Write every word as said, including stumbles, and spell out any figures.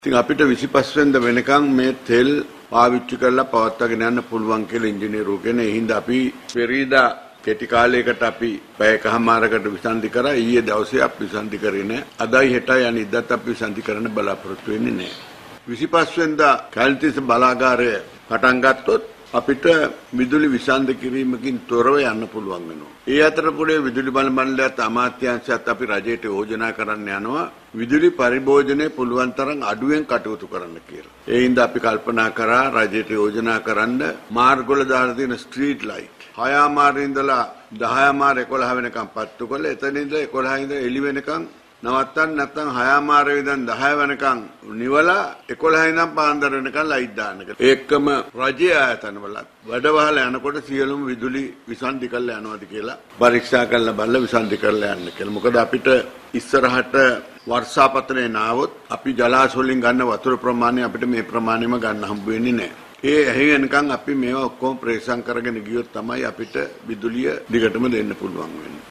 ඉතින් අපිට විසිපස් වෙනිදා වෙනකන් මේ තෙල් පාවිච්චි කරලා පවත්වාගෙන යන්න පුළුවන් කියලා ඉංජිනේරු කෙනෙක්. ඒ හින්දා අපි පෙරීදා කෙටි කාලයකට අපි පැයකමාරකට විසන්ධි කරා. ඊයේ දවසේ අපි විසන්ධි කරේ නැහැ. අදයි හෙටයි අනිද්දාත් අපි විසන්ධි කරන්න බලාපොරොත්තු වෙන්නේ නැහැ. විසිපස් වෙනිදා කැලණිතිස්ස බලාගාරය පටන් ගත්තොත් අපිට විදුලි විසන්ධි කිරීමකින් තොරව යන්න පුළුවන් වෙනවා. ඒ අතරතුරේ විදුලි බල මණ්ඩලයත් අමාත්‍යාංශයත් අපි රජයට යෝජනා කරන්න යනවා විදුලි පරිභෝජනය පුළුවන් තරම් අඩුවෙන් කටයුතු කරන්න කියලා. ඒ හින්දා අපි කල්පනා කරා රජයට යෝජනා කරන්න මාර්ගවල දාලා තියෙන ස්ට්‍රීට් ලයිට් හයමාරේ ඉඳලා දහයමාර එකොළහ වෙනකම් පත්තු කරලා එතන ඉඳලා එකොළහ ඉඳලා එළි වෙනකම් නවත්තන්න නැත්නම් හයමාරේ ඉඳන් දහය වෙනකම් නිවලා එකොළහ ඉඳන් පාන්දර වෙනකම් ලයිට් දාන්න කියලා. ඒකම රජයේ ආයතනවල වැඩවහල යනකොට සියලුම විදුලි විසන්ධි කරලා යනවාද කියලා පරීක්ෂා කරලා බලලා විසන්ධි කරලා යන්න කියලා. මොකද අපිට ඉස්සරහට වර්ෂාපතනේ නාවොත් අපි ජලාශ වලින් ගන්න වතුර ප්‍රමාණය අපිට මේ ප්‍රමාණයම ගන්න හම්බ වෙන්නේ නැහැ. ඒ ඇහි වෙනකන් අපි මේවා ඔක්කොම ප්‍රේෂන් කරගෙන ගියොත් තමයි අපිට විදුලිය දිගටම දෙන්න පුළුවන් වෙන්නේ.